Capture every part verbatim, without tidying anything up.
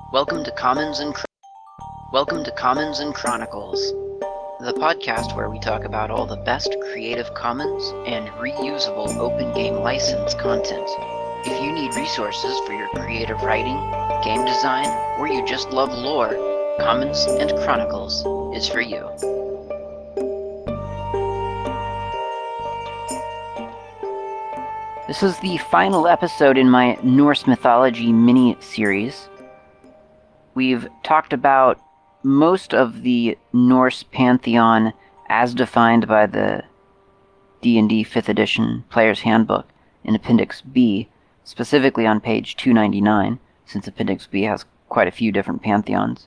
Welcome to Commons and Welcome to Commons and Chronicles, the podcast where we talk about all the best Creative Commons and reusable open game license content. If you need resources for your creative writing, game design, or you just love lore, Commons and Chronicles is for you. This is the final episode in my Norse mythology mini-series. We've talked about most of the Norse pantheon as defined by the D and D fifth edition Player's Handbook in Appendix B, specifically on page two ninety-nine, since Appendix B has quite a few different pantheons.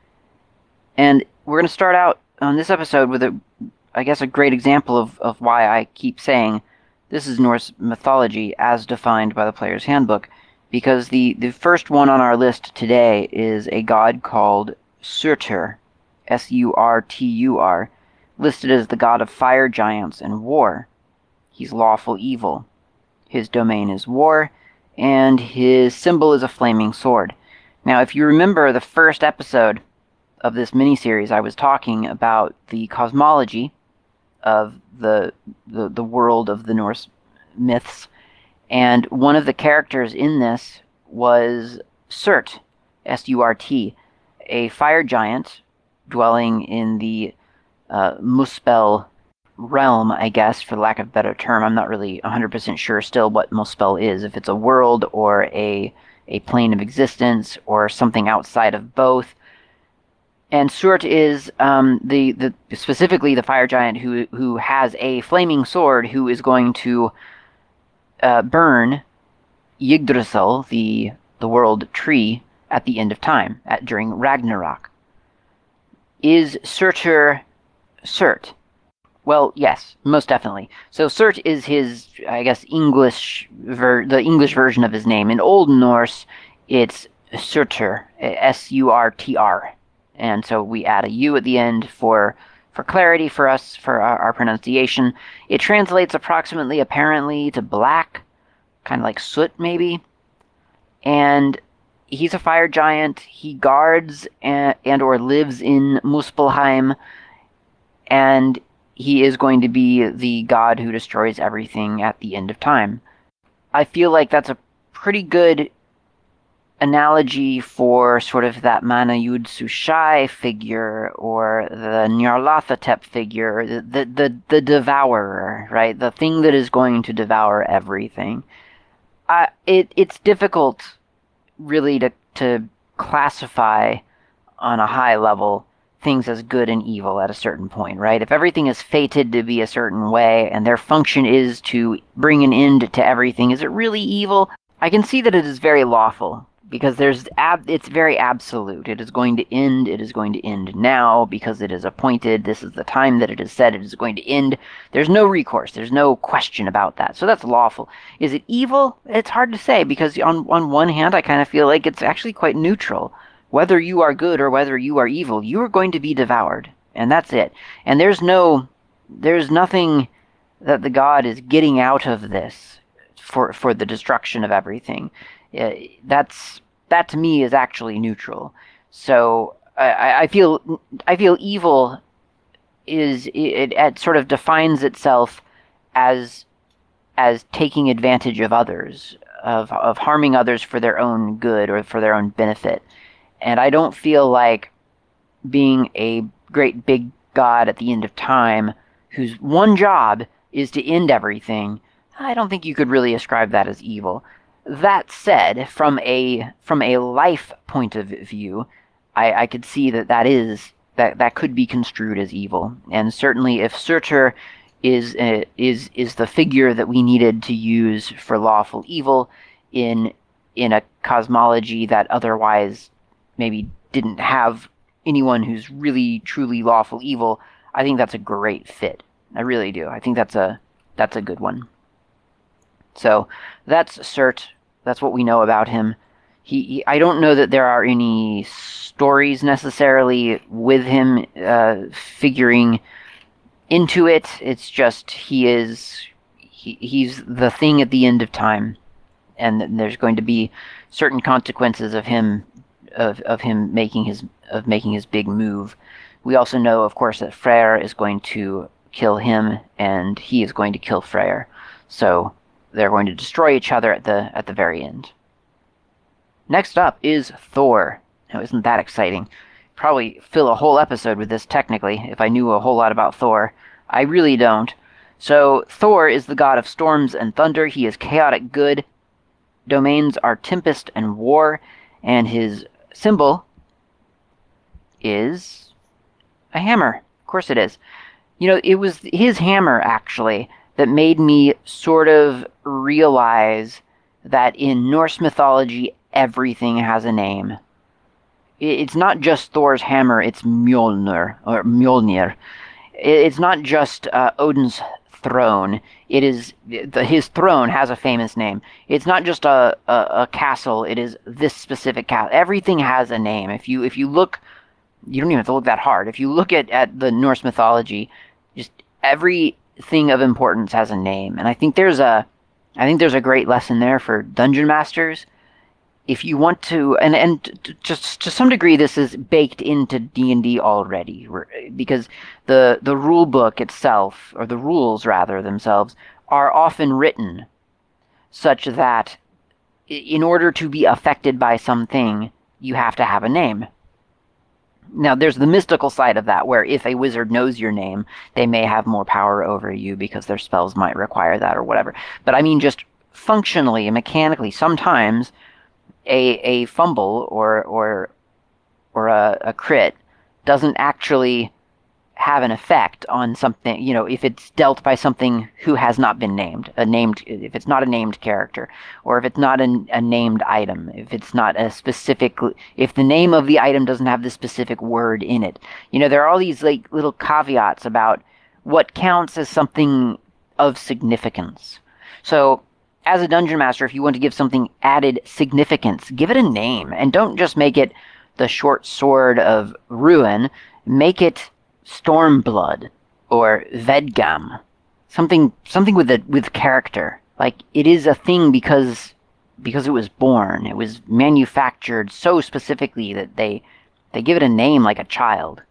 And we're going to start out on this episode with, a, I guess, a great example of, of why I keep saying this is Norse mythology as defined by the Player's Handbook, because the, the first one on our list today is a god called Surtur, S U R T U R, listed as the god of fire giants and war. He's lawful evil. His domain is war, and his symbol is a flaming sword. Now, if you remember the first episode of this miniseries, I was talking about the cosmology of the, the, the world of the Norse myths, and one of the characters in this was Surt, S U R T, a fire giant dwelling in the uh, Muspel realm, I guess, for lack of a better term. I'm not really one hundred percent sure still what Muspel is, if it's a world or a, a plane of existence or something outside of both. And Surt is um, the, the specifically the fire giant who, who has a flaming sword who is going to Uh, burn Yggdrasil, the the world tree, at the end of time, at during Ragnarok. Is Surtur Surt? Well, yes, most definitely. So Surt is his, I guess, English ver the English version of his name. In Old Norse, it's Surtur, S U R T R, and so we add a U at the end for. For clarity for us, for our, our pronunciation. It translates approximately, apparently, to black, kind of like soot, maybe. And he's a fire giant. He guards and, and or lives in Muspelheim, and he is going to be the god who destroys everything at the end of time. I feel like that's a pretty good analogy for sort of that Manayud Sushai figure or the Nyarlathotep figure, the, the, the, the devourer, right? The thing that is going to devour everything. Uh, it, it's difficult really to, to classify on a high level things as good and evil at a certain point, right? If everything is fated to be a certain way and their function is to bring an end to everything, is it really evil? I can see that it is very lawful, because there's ab it's very absolute. It is going to end, it is going to end now, because it is appointed, this is the time that it is said it is going to end. There's no recourse, there's no question about that. So that's lawful. Is it evil? It's hard to say, because on, on one hand, I kind of feel like it's actually quite neutral. Whether you are good or whether you are evil, you are going to be devoured. And that's it. And there's no, there's nothing that the god is getting out of this for, for the destruction of everything. Uh, that's that to me is actually neutral. So I, I feel I feel evil is it, it sort of defines itself as as taking advantage of others, of of harming others for their own good or for their own benefit. And I don't feel like being a great big god at the end of time whose one job is to end everything. I don't think you could really ascribe that as evil. That said, from a from a life point of view, I, I could see that that is that that could be construed as evil. And certainly, if Surtur is uh, is is the figure that we needed to use for lawful evil in in a cosmology that otherwise maybe didn't have anyone who's really truly lawful evil, I think that's a great fit. I really do. I think that's a that's a good one. So that's Surt. That's what we know about him. He, he, I don't know that there are any stories necessarily with him uh, figuring into it. It's just he is he, he's the thing at the end of time, and there's going to be certain consequences of him of of him making his of making his big move. We also know, of course, that Freyr is going to kill him, and he is going to kill Freyr. So they're going to destroy each other at the at the very end. Next up is Thor. Now, isn't that exciting? Probably fill a whole episode with this, technically, if I knew a whole lot about Thor. I really don't. So, Thor is the god of storms and thunder. He is chaotic good. Domains are tempest and war, and his symbol is a hammer. Of course it is. You know, it was his hammer, actually, that made me sort of realize that in Norse mythology, everything has a name. It's not just Thor's hammer, it's Mjolnir, or Mjolnir. It's not just uh, Odin's throne. It is, the, his throne has a famous name. It's not just a, a, a castle, it is this specific castle. Everything has a name. If you, if you look, you don't even have to look that hard. If you look at, at the Norse mythology, just everything of importance has a name. And I think there's a, I think there's a great lesson there for dungeon masters. If you want to, and and just to some degree, this is baked into D and D already, because the the rule book itself, or the rules rather themselves, are often written such that in order to be affected by something, you have to have a name. Now, there's the mystical side of that, where if a wizard knows your name, they may have more power over you because their spells might require that or whatever. But I mean, just functionally and mechanically, sometimes a a fumble or or or a, a crit doesn't actually have an effect on something, you know, if it's dealt by something who has not been named, a named, if it's not a named character, or if it's not a, a named item, if it's not a specific, if the name of the item doesn't have the specific word in it. You know, there are all these like little caveats about what counts as something of significance. So, as a dungeon master, if you want to give something added significance, give it a name, and don't just make it the short sword of ruin. Make it Stormblood or Vedgam, something something with a with character. Like it is a thing because because it was born. It was manufactured so specifically that they they give it a name like a child.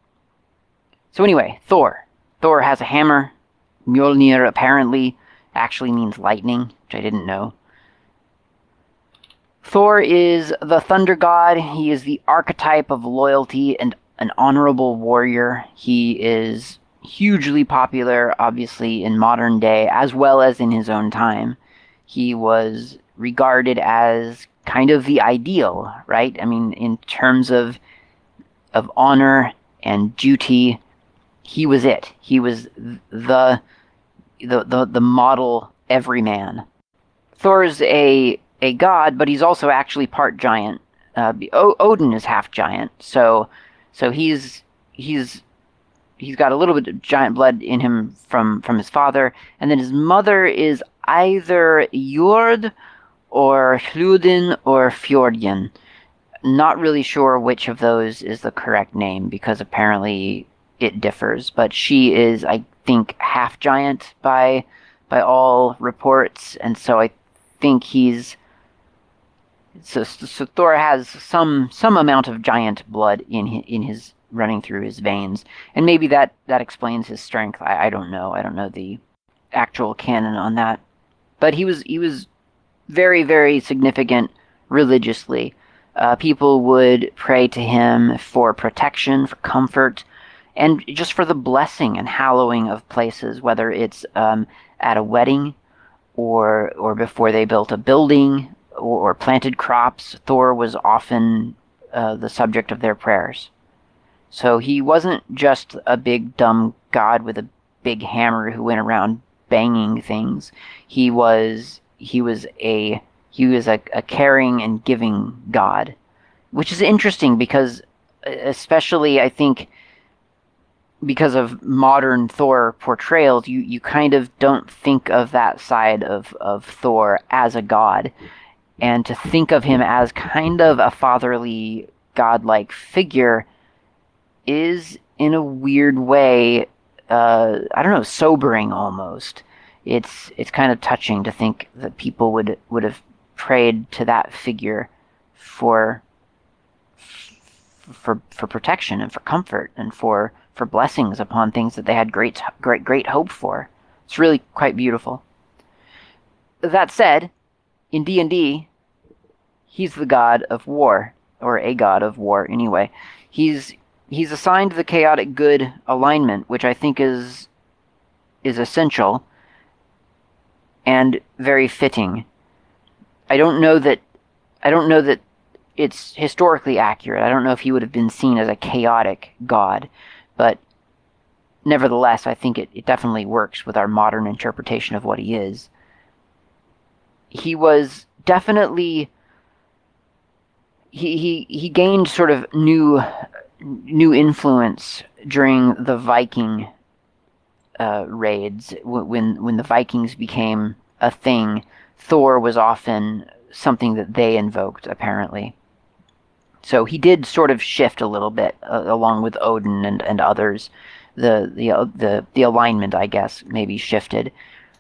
So anyway, Thor. Thor has a hammer. Mjolnir apparently actually means lightning, which I didn't know. Thor is the thunder god. He is the archetype of loyalty and an honorable warrior. He is hugely popular, obviously, in modern day, as well as in his own time. He was regarded as kind of the ideal, right? I mean, in terms of of honor and duty, he was it. He was the the the, the model everyman. Thor is a a god, but he's also actually part giant. Uh, o- Odin is half giant, so so he's he's he's got a little bit of giant blood in him from from his father, and then his mother is either Jord or Hludin or Fjordin. Not really sure which of those is the correct name because apparently it differs, but she is, I think, half giant by by all reports, and so I think he's so, so Thor has some some amount of giant blood in his, in his running through his veins, and maybe that that explains his strength. I, I don't know. I don't know the actual canon on that, but he was he was very very significant religiously. Uh, people would pray to him for protection, for comfort, and just for the blessing and hallowing of places, whether it's um, at a wedding or or before they built a building or, or planted crops. Thor was often uh, the subject of their prayers. So he wasn't just a big dumb god with a big hammer who went around banging things. He was he was a he was a, a caring and giving god, which is interesting because, especially I think, because of modern Thor portrayals, you, you kind of don't think of that side of, of Thor as a god. And to think of him as kind of a fatherly, godlike figure is, in a weird way, uh, I don't know, sobering almost. It's it's kind of touching to think that people would, would have prayed to that figure for for for protection and for comfort and for for blessings upon things that they had great great great hope for. It's really quite beautiful. That said, in D and D, he's the god of war, or a god of war anyway. He's he's assigned the chaotic good alignment, which I think is is essential and very fitting. I don't know that I don't know that it's historically accurate. I don't know if he would have been seen as a chaotic god, but nevertheless, I think it, it definitely works with our modern interpretation of what he is. He was definitely he he he gained sort of new new influence during the Viking uh, raids. When when the Vikings became a thing, Thor was often something that they invoked, apparently. So he did sort of shift a little bit, uh, along with Odin and, and others. The the uh, the the alignment, I guess, maybe shifted.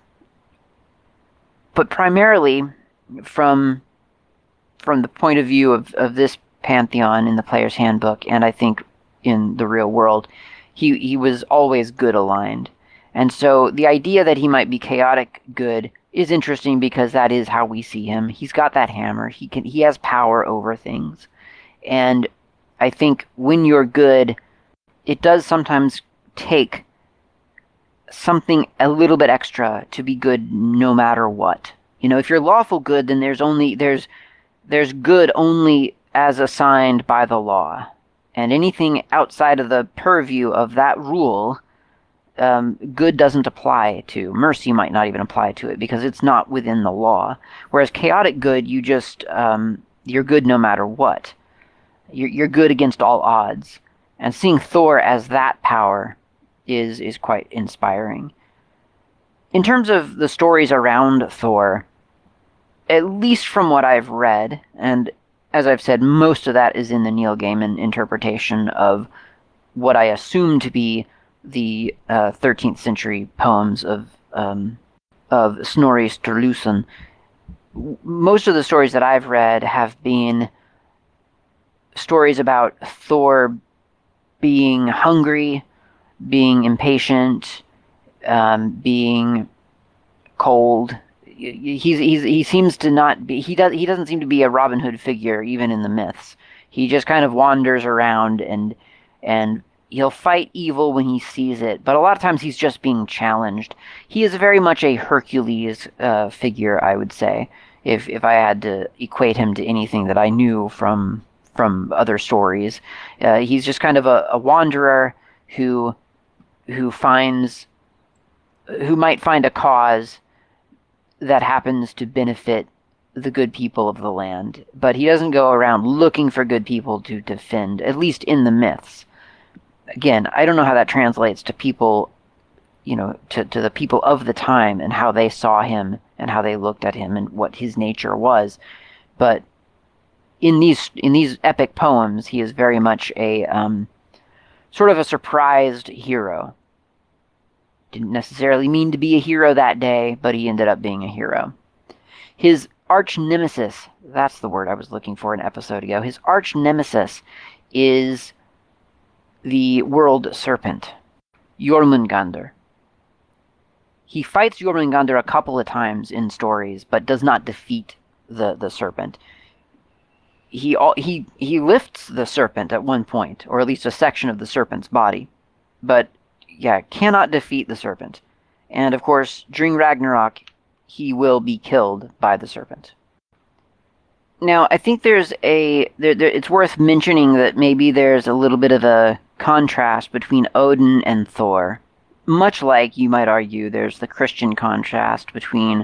But primarily, from from the point of view of, of this pantheon in the player's handbook, and I think in the real world, he he was always good aligned. And so the idea that he might be chaotic good is interesting because that is how we see him. He's got that hammer. He can he has power over things. And I think when you're good, it does sometimes take something a little bit extra to be good no matter what. You know, if you're lawful good, then there's only there's there's good only as assigned by the law. And anything outside of the purview of that rule, um, good doesn't apply to. Mercy might not even apply to it because it's not within the law. Whereas chaotic good, you just um, you're good no matter what. You're, you're good against all odds. And seeing Thor as that power is is quite inspiring. In terms of the stories around Thor, at least from what I've read, and as I've said, most of that is in the Neil Gaiman interpretation of what I assume to be the uh, thirteenth century poems of um, of Snorri Sturluson. Most of the stories that I've read have been stories about Thor being hungry, being impatient, um, being cold. He's, he's he seems to not be he does he doesn't seem to be a Robin Hood figure even in the myths. He just kind of wanders around and and he'll fight evil when he sees it, but a lot of times he's just being challenged. He is very much a Hercules uh, figure, I would say, if if I had to equate him to anything that I knew from from other stories. Uh, he's just kind of a, a wanderer who who finds who might find a cause that happens to benefit the good people of the land, but he doesn't go around looking for good people to defend, at least in the myths. Again, I don't know how that translates to people, you know, to, to the people of the time and how they saw him and how they looked at him and what his nature was, but in these in these epic poems, he is very much a um, sort of a surprised hero. Didn't necessarily mean to be a hero that day, but he ended up being a hero. His arch nemesis, that's the word I was looking for an episode ago, his arch nemesis is the world serpent, Jormungandr. He fights Jormungandr a couple of times in stories, but does not defeat the, the serpent. He, he, he lifts the serpent at one point, or at least a section of the serpent's body, but yeah, cannot defeat the serpent. And of course, during Ragnarok, he will be killed by the serpent. Now, I think there's a there, there, it's worth mentioning that maybe there's a little bit of a contrast between Odin and Thor. Much like, you might argue, there's the Christian contrast between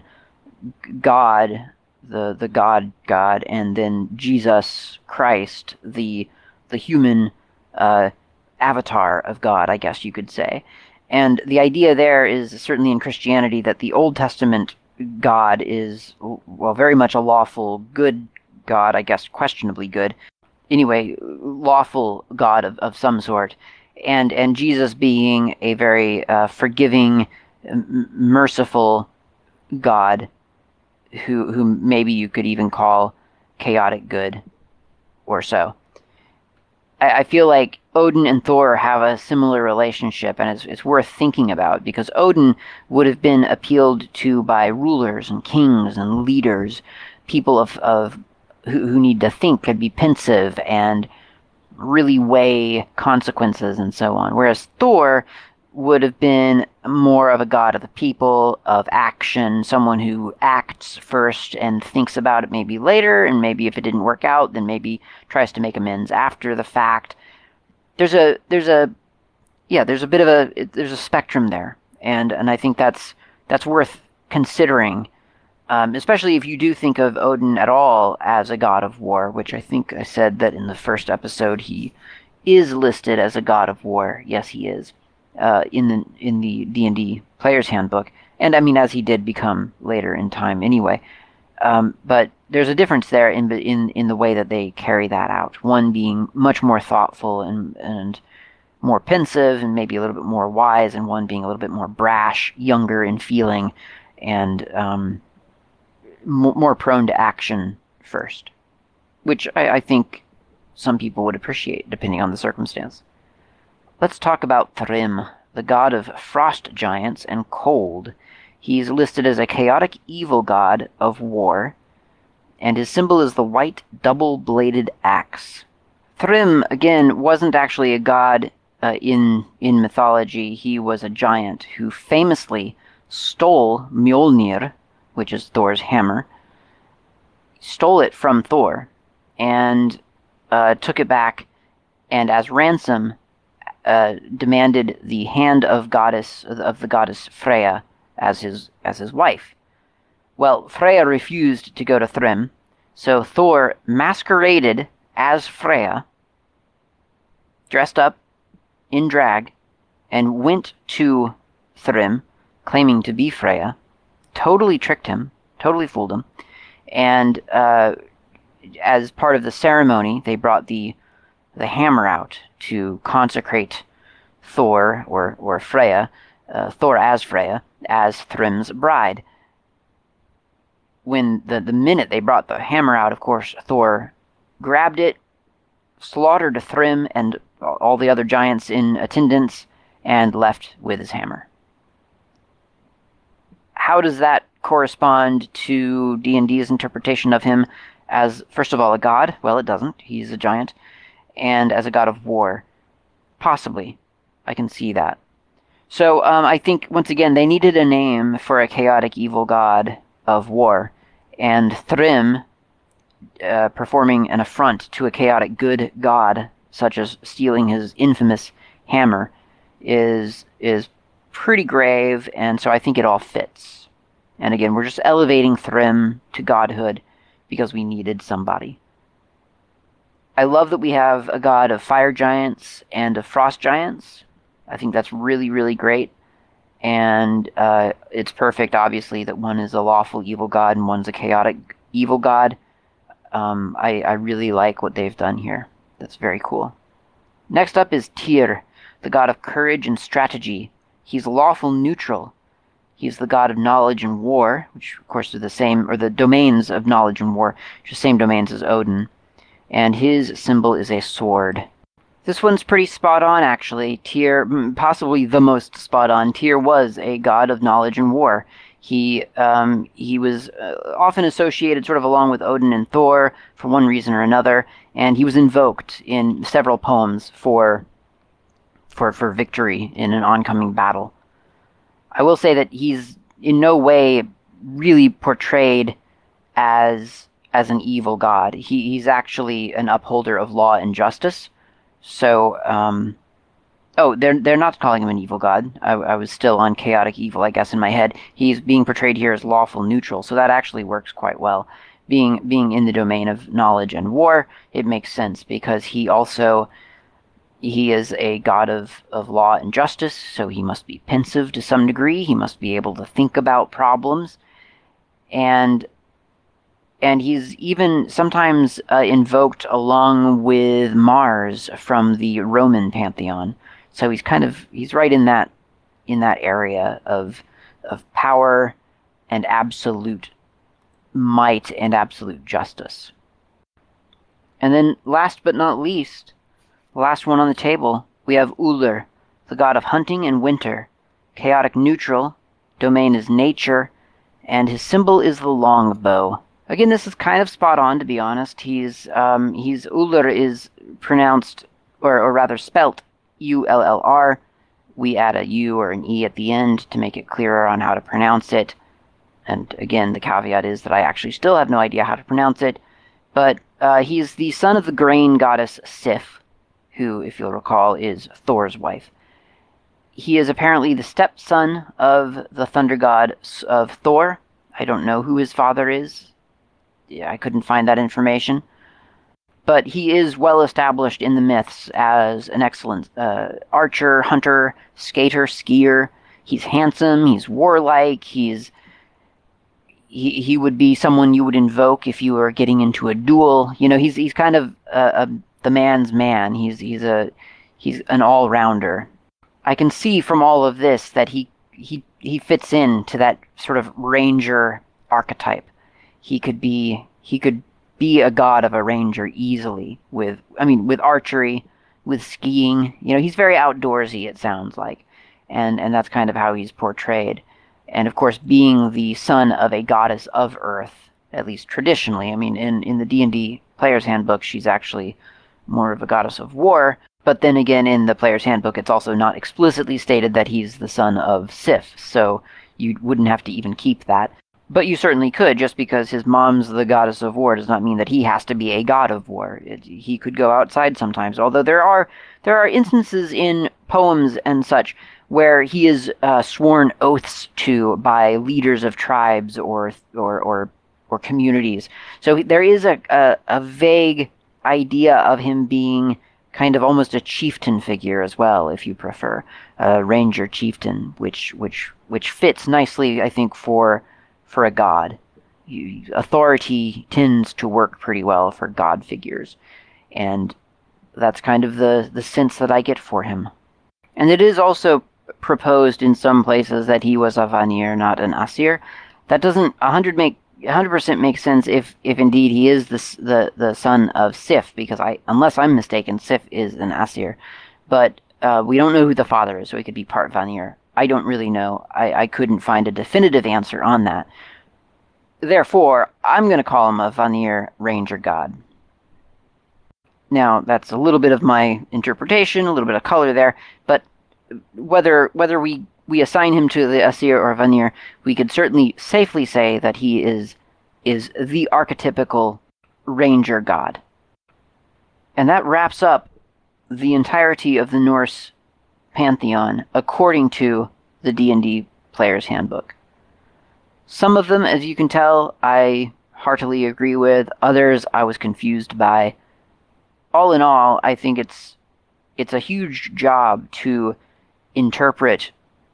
God, the the God God, and then Jesus Christ, the the human uh, avatar of God, I guess you could say. And the idea there is certainly in Christianity that the Old Testament God is, well, very much a lawful, good God, I guess questionably good. Anyway, lawful God of, of some sort. And and Jesus being a very uh, forgiving, m- merciful God who who maybe you could even call chaotic good or so. I, I feel like Odin and Thor have a similar relationship, and it's, it's worth thinking about because Odin would have been appealed to by rulers and kings and leaders, people of, of who, who need to think and be pensive and really weigh consequences and so on. Whereas Thor would have been more of a god of the people, of action, someone who acts first and thinks about it maybe later, and maybe if it didn't work out, then maybe tries to make amends after the fact. There's a there's a yeah, there's a bit of a there's a spectrum there, and and I think that's that's worth considering, um, especially if you do think of Odin at all as a god of war, which I think I said that in the first episode he is listed as a god of war. Yes, he is, uh, in the in the D and D Player's Handbook, and I mean as he did become later in time anyway. Um, but there's a difference there in in in the way that they carry that out. One being much more thoughtful and and more pensive and maybe a little bit more wise, and one being a little bit more brash, younger in feeling, and um, more prone to action first, which I, I think some people would appreciate depending on the circumstance. Let's talk about Thrym, the god of frost giants and cold. He's listed as a chaotic evil god of war, and his symbol is the white double-bladed axe. Thrym, again, wasn't actually a god uh, in, in mythology. He was a giant who famously stole Mjolnir, which is Thor's hammer, stole it from Thor, and uh, took it back, and as ransom uh, demanded the hand of goddess of the goddess Freya as his as his wife. Well, Freya refused to go to Thrym, so Thor masqueraded as Freya, dressed up in drag, and went to Thrym, claiming to be Freya, totally tricked him, totally fooled him, and uh, as part of the ceremony, they brought the the hammer out to consecrate Thor, or, or Freya, uh, Thor as Freya, as Thrym's bride. When the, the minute they brought the hammer out, of course, Thor grabbed it, slaughtered Thrym and all the other giants in attendance, and left with his hammer. How does that correspond to D and D's interpretation of him as, first of all, a god? Well, it doesn't. He's a giant. And as a god of war. Possibly. I can see that. So um, I think, once again, they needed a name for a chaotic evil god of war. And Thrym, uh, performing an affront to a chaotic good god, such as stealing his infamous hammer, is is pretty grave, and so I think it all fits. And again, we're just elevating Thrym to godhood because we needed somebody. I love that we have a god of fire giants and of frost giants. I think that's really, really great. And uh, it's perfect, obviously, that one is a lawful evil god and one's a chaotic evil god. Um, I, I really like what they've done here. That's very cool. Next up is Tyr, the god of courage and strategy. He's lawful neutral. He's the god of knowledge and war, which of course are the same, or the domains of knowledge and war, which are the same domains as Odin. And his symbol is a sword. This one's pretty spot on, actually. Tyr, possibly the most spot on. Tyr was a god of knowledge and war. He um, he was uh, often associated sort of along with Odin and Thor for one reason or another, and he was invoked in several poems for for for victory in an oncoming battle. I will say that he's in no way really portrayed as as an evil god. He he's actually an upholder of law and justice. So, um, oh, they're they're not calling him an evil god. I, I was still on chaotic evil, I guess, in my head. He's being portrayed here as lawful neutral, so that actually works quite well. Being being in the domain of knowledge and war, it makes sense because he also he is a god of, of law and justice, so he must be pensive to some degree. He must be able to think about problems, and and he's even sometimes uh, invoked along with Mars from the Roman pantheon. So he's kind of he's right in that in that area of of power and absolute might and absolute justice. And then last but not least, The last one on the table, we have Ullr, the god of hunting and winter, chaotic neutral, domain is nature, and his symbol is the longbow. Again, this is kind of spot on, to be honest. He's, um, he's, Ullr is pronounced, or, or rather spelt, U L L R. We add a U or an E at the end to make it clearer on how to pronounce it. And again, the caveat is that I actually still have no idea how to pronounce it. But uh, he's the son of the grain goddess Sif, who, if you'll recall, is Thor's wife. He is apparently the stepson of the thunder god of Thor. I don't know who his father is. Yeah, I couldn't find that information. But he is well established in the myths as an excellent uh, archer, hunter, skater, skier. He's handsome, he's warlike, he's he he would be someone you would invoke if you were getting into a duel. You know, he's he's kind of uh, a, the man's man. He's he's a he's an all-rounder. I can see from all of this that he he he fits into that sort of ranger archetype. He could be he could be a god of a ranger easily with I mean with archery, with skiing. You know, he's very outdoorsy, it sounds like. And and that's kind of how he's portrayed. And of course, being the son of a goddess of earth, at least traditionally. I mean, in in the D and D player's handbook, she's actually more of a goddess of war. But then again, in the player's handbook, it's also not explicitly stated that he's the son of Sif, so you wouldn't have to even keep that. But you certainly could. Just because his mom's the goddess of war does not mean that he has to be a god of war. It, he could go outside sometimes, although there are there are instances in poems and such where he is uh, sworn oaths to by leaders of tribes or or or, or communities. So there is a, a, a vague idea of him being kind of almost a chieftain figure as well, if you prefer, a ranger chieftain, which which which fits nicely, I think, for for a god. You, authority tends to work pretty well for god figures, and that's kind of the the sense that I get for him. And it is also proposed in some places that he was a Vanir, not an Asir. That doesn't one hundred make one hundred percent make sense if if indeed he is the the the son of Sif, because I unless I'm mistaken, Sif is an Asir, but uh, we don't know who the father is, so he could be part Vanir. I don't really know. I, I couldn't find a definitive answer on that. Therefore, I'm going to call him a Vanir ranger god. Now, that's a little bit of my interpretation, a little bit of color there, but whether whether we, we assign him to the Asir or Vanir, we could certainly safely say that he is is the archetypical ranger god. And that wraps up the entirety of the Norse pantheon according to the D and D Player's Handbook. Some of them, as you can tell, I heartily agree with. Others I was confused by. All in all, I think it's it's a huge job to interpret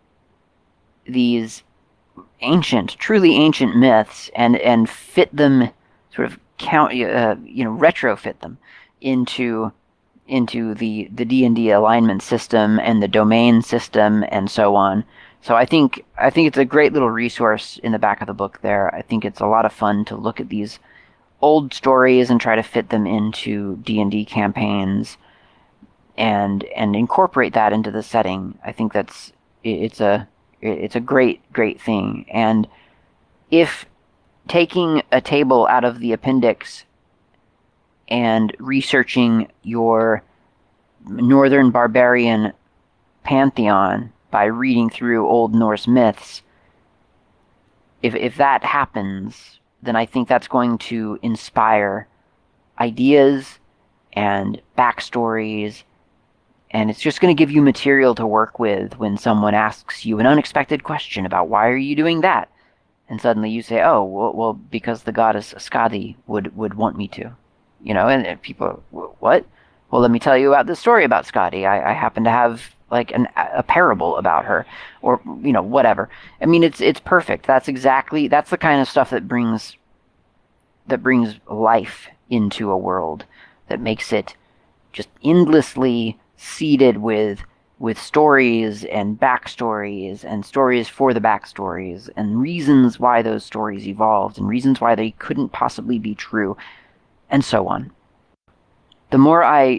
these ancient, truly ancient myths and and fit them, sort of count, uh, you know, retrofit them into into the the D and D alignment system and the domain system and so on. So I think I think it's a great little resource in the back of the book there. I think it's a lot of fun to look at these old stories and try to fit them into D and D campaigns and and incorporate that into the setting. I think that's it's a it's a great great thing. And if taking a table out of the appendix and researching your Northern Barbarian pantheon by reading through Old Norse myths, if if that happens, then I think that's going to inspire ideas and backstories, and it's just going to give you material to work with when someone asks you an unexpected question about why are you doing that, and suddenly you say, oh, well, well because the goddess Skadi would, would want me to. You know, and, and people, what? Well, let me tell you about this story about Skadi. I, I happen to have like an, a parable about her, or you know, whatever. I mean, it's it's perfect. That's exactly that's the kind of stuff that brings that brings life into a world, that makes it just endlessly seeded with with stories and backstories and stories for the backstories and reasons why those stories evolved and reasons why they couldn't possibly be true, and so on. The more I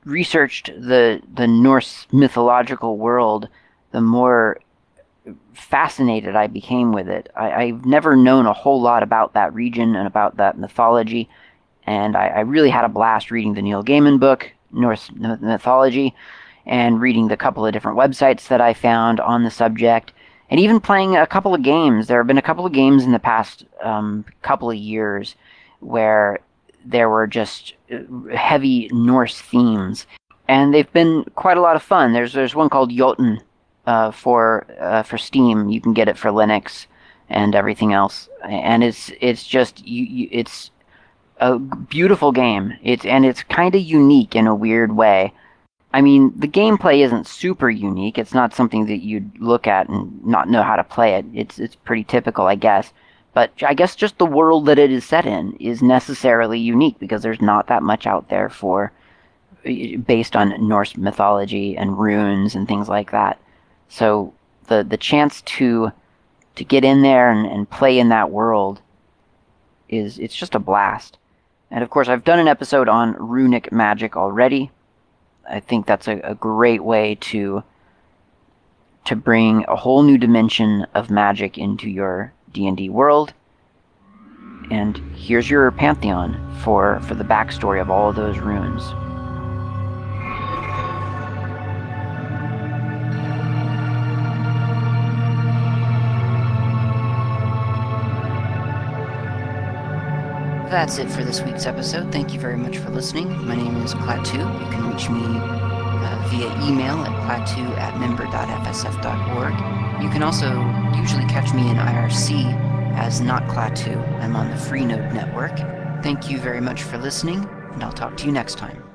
researched the the Norse mythological world, the more fascinated I became with it. I, I've never known a whole lot about that region and about that mythology, and I, I really had a blast reading the Neil Gaiman book, Norse Mythology, and reading the couple of different websites that I found on the subject, and even playing a couple of games. There have been a couple of games in the past um, couple of years where there were just heavy Norse themes, and they've been quite a lot of fun. There's there's one called Jotun uh, for uh, for Steam. You can get it for Linux and everything else, and it's it's just you, you it's a beautiful game. It's and it's kind of unique in a weird way. I mean, the gameplay isn't super unique. It's not something that you'd look at and not know how to play it. It's it's pretty typical, I guess. But I guess just the world that it is set in is necessarily unique because there's not that much out there for based on Norse mythology and runes and things like that. So the the chance to to get in there and, and play in that world is it's just a blast. And of course, I've done an episode on runic magic already. I think that's a, a great way to to bring a whole new dimension of magic into your D and D world. And here's your pantheon for, for the backstory of all of those runes. That's it for this week's episode. Thank you very much for listening. My name is Klaatu. You can reach me uh, via email at klaatu at member dot f s f dot org. You can also usually catch me in I R C as Not Klaatu. I'm on the Freenode network. Thank you very much for listening, and I'll talk to you next time.